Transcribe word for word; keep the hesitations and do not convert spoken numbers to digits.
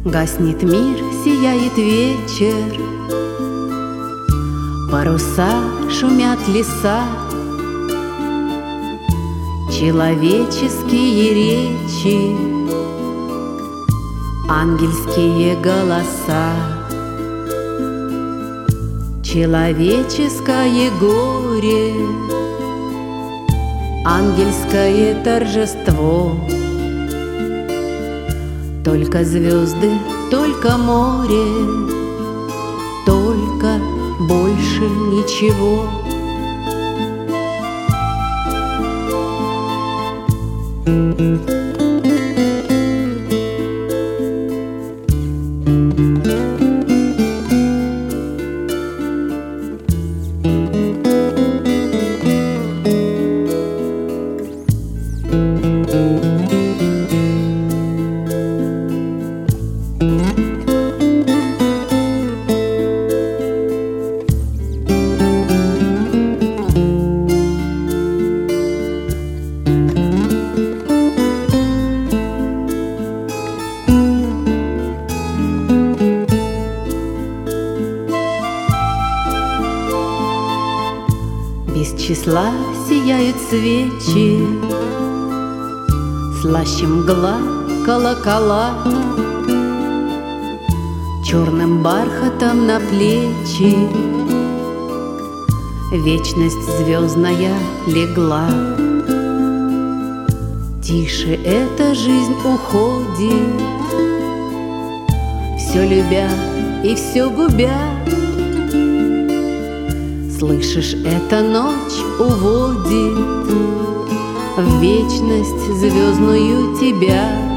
Гаснет мир, сияет вечер, паруса шумят леса, человеческие речи, ангельские голоса, человеческое горе, ангельское торжество. Только звезды, только море, только больше ничего. Без числа сияют свечи, слаще мгла колокола, черным бархатом на плечи вечность звездная легла. Тише эта жизнь уходит, все любя и все губя. Слышишь, эта ночь уводит в вечность звездную тебя.